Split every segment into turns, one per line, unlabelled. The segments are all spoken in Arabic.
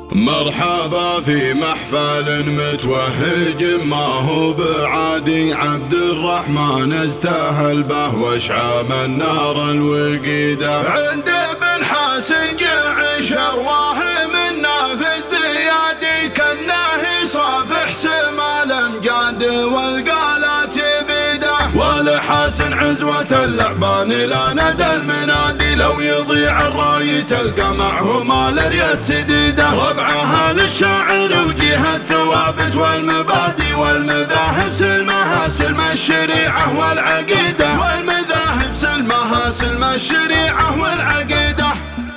مرحبا في محفل متوهج ما هو بعادي، عبد الرحمن استاهل به واشعام النار الوقيدة. عند ابن حاسن جعش ارواح من نافذ ديادي، كناه صافح سما الامجاد والقالات بيده. ولحاسن عزوة اللعبان لا ندى المنادي، لو يضيع الراي تلقى معه مال الرياس سديده. ربعها للشاعر وجيه الثوابت والمبادئ والمذاهب، سلمها سلم الشريعة والعقيدة، والمذاهب سلمها سلم الشريعة والعقيدة.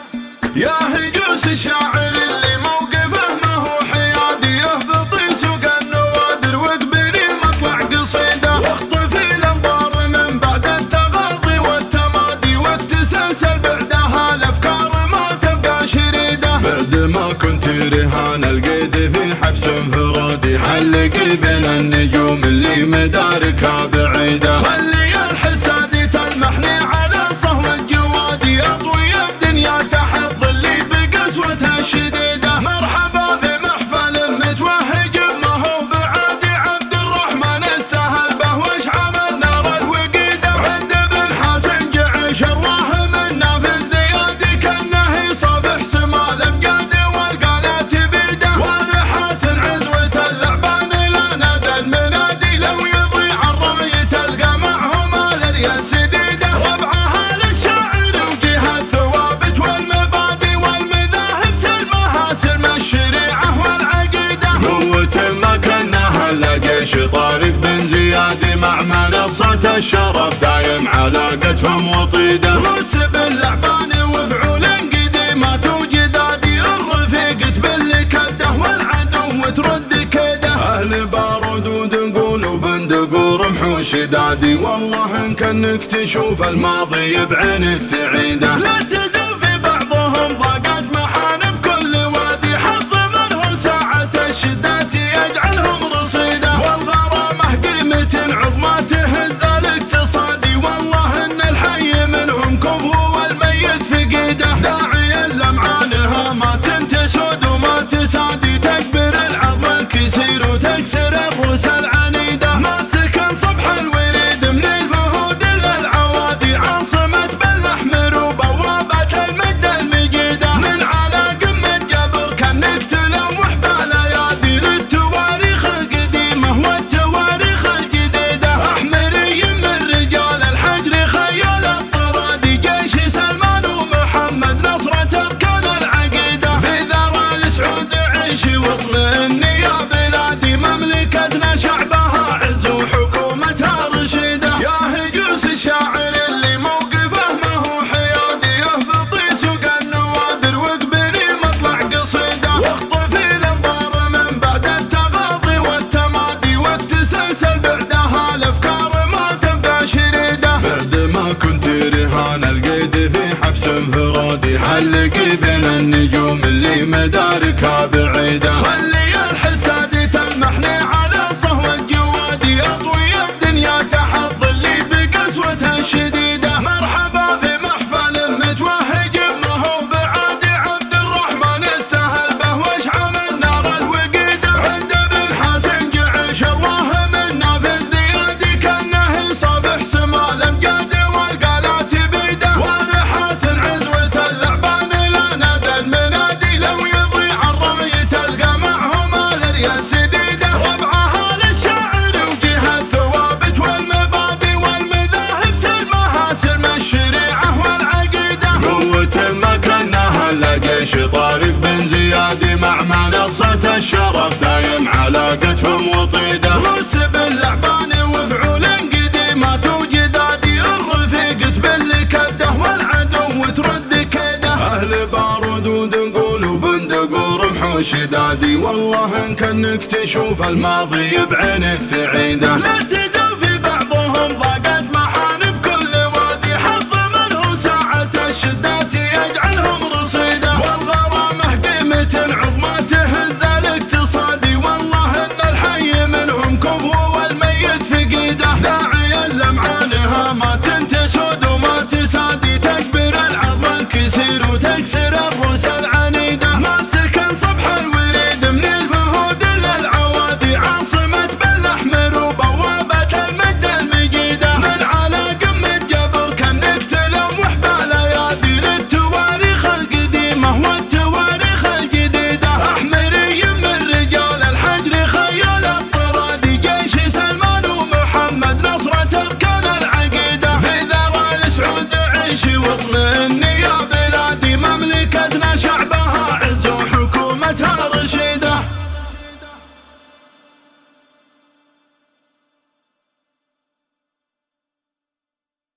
يا هجوس الشاعر اللي موقفه ما هو حيادي، يهبط سوق النوادر وقبلي مطلع قصيده، واخطفي الانظار من بعد التغاضي والتمادي، والتسلسل بعدها الافكار ما تبقى شريده. بعد ما كنت رهان القيد في حبس انفرادي، حلقي بين النجوم اللي مداركها بعيده. خلي الحسادي تلمحني على صهو الجوادي، اطوي الدنيا تحت ظلي بقسوتها الشديده. مرحبا في محفل متوهج ما هو بعادي، عبد الرحمن استاهل به واشعام النار الوقيده. عند ابن حاسن جعش ارواح من نافذ ديادي، كانه صافح سما الامجاد والقالات بيده. ولحاسن عزوة اللعبان لا نادى المنادي، لو يضيع الراي تلقى معه مال الرياس سديده. ربعها للشاعر وجيه الثوابت والمبادئ والمذاهب، سلمها سلم الشريعة والعقيدة. قوة ما كانها لجيش طارق بن زياد، مع منصة الشرف دايم علاقتهم وطيدة. رسب اللعبان وفعول قديمات وجدادي، الرفيق تبل كده والعدو ترد كيده. اهل بارود ودنقول وبندق ورمح وشدادي، والله ان كانك تشوف الماضي بعينك تعيده. لا تزل في بعضهم ضاقت محان بكل وادي، حظ منهم ساعة الشدات يجعلهم رصيده. والغرامة قيمة عظمى تهز الاقتصادي، والله ان الحي منهم كفو والميت فقيده. داعي اللمعانها ما تنتسود وما تسادي، تكبر العظم الكسير وتكسر الروس العنيده. ماسكا صبح الوريد من الفهود للعوادي، عاصمة بالاحمر وبوابة المجد المجيده. من على قمة جبر كانك تلوح بالايادي، للتواريخ القديمة والتواريخ الجديده. احمري من رجال الحجر خيال الطرادي، جيش سلمان ومحمد نصرة اركان العقيده. في ذرى السعود عيشي واطمئني يا بلادي، مملكتنا شعبها عز وحكومتها رشيده. يا هجوس الشاعر اللي موقفه ما هو حيادي، يهبط سوق النوادر وقبلي مطلع قصيده، واخطفي الانظار من بعد التغاضي والتمادي، والتسلسل بعدها الافكار ما تبقى شريده. بعد ما كنت رهان القيد في حبس انفرادي، حلقي بين النجوم اللي مداركها بعيده. خلي الحسادي تلمحني على صهو الجوادي، اطوي الدنيا تحت ظلي بقسوتها الشديده. مرحبا في محفل متوهج ما هو بعادي، عبد الرحمن استاهل به واشعام النار الوقيده. عند ابن حاسن جعش ارواح من نافذ ديادي، كانه صافح سما الامجاد والقالات بيده. ولحاسن عزوة اللعبان لا نادى المنادي، لو يضيع الراي تلقى معه مال الرياس سديده. ربعها للشاعر وجيه الثوابت والمبادئ والمذاهب، سلمها سلم الشريعة والعقيدة. قوة ما كانها لجيش طارق بن زياد، مع منصة الشرف دايم علاقتهم وطيدة. رسب اللعبان وفعول قديمات وجدادي، الرفيق تبل كده والعدو ترد كيده. اهل بارود ودنقول وبندق ورمح وشدادي، والله ان كانك تشوف الماضي بعينك تعيده. لا